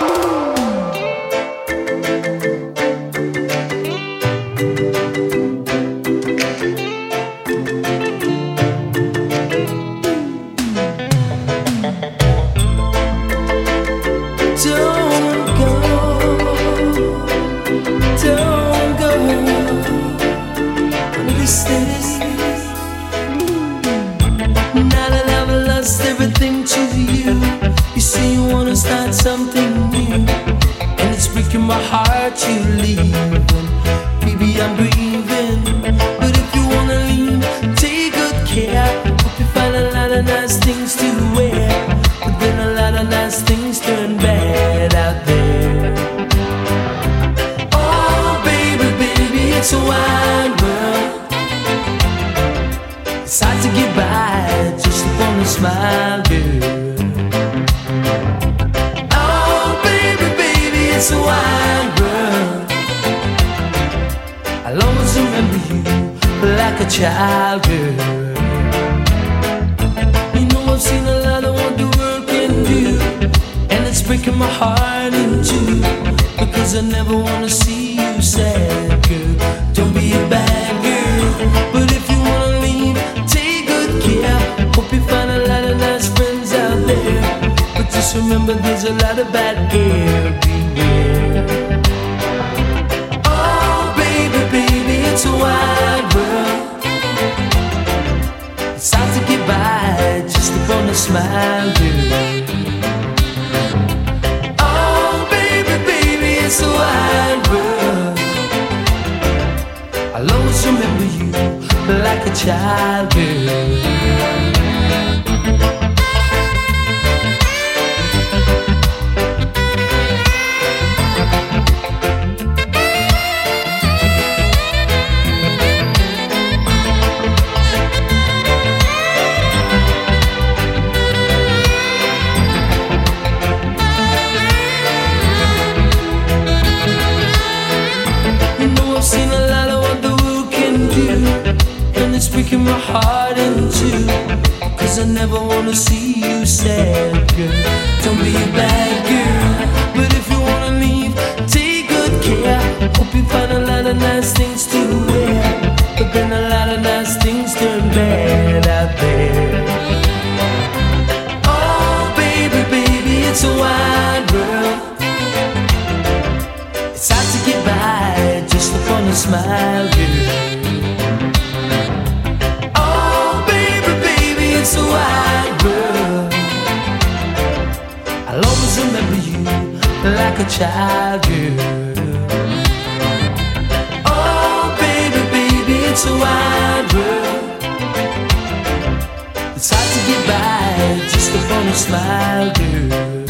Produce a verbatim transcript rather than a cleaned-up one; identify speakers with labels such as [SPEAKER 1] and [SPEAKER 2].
[SPEAKER 1] Something new, and it's breaking my heart you leaving. Baby, I'm grieving, but if you wanna leave, take good care. Hope you find a lot of nice things to wear, but then a lot of nice things turn bad out there. Oh, baby, baby, it's a wide world. It's hard to get by just upon a smile, girl. It's a wide world. I'll always remember you like a child, girl. You know I've seen a lot of what the world can do, and it's breaking my heart in two, because I never wanna see you sad, girl. Don't be a bad girl, but if you wanna leave, take good care. Hope you find a lot of nice friends out there, but just remember there's a lot of bad air. Oh, baby, baby, it's a wide world. It's hard to get by just upon a smile, girl. Oh, baby, baby, it's a wide world. I'll always remember you like a child, girl. It's breaking my heart in two, cause I never wanna see you sad, girl. Don't be a bad girl, but if you wanna leave, take good care. Hope you find a lot of nice things to wear, but then a lot of nice things turn bad out there. Oh, baby, baby, it's a wide world. It's hard to get by just upon a smile, girl. It's a wide world. I'll always remember you like a child, girl. Oh, baby, baby, it's a wide world. It's hard to get by just upon a smile, girl.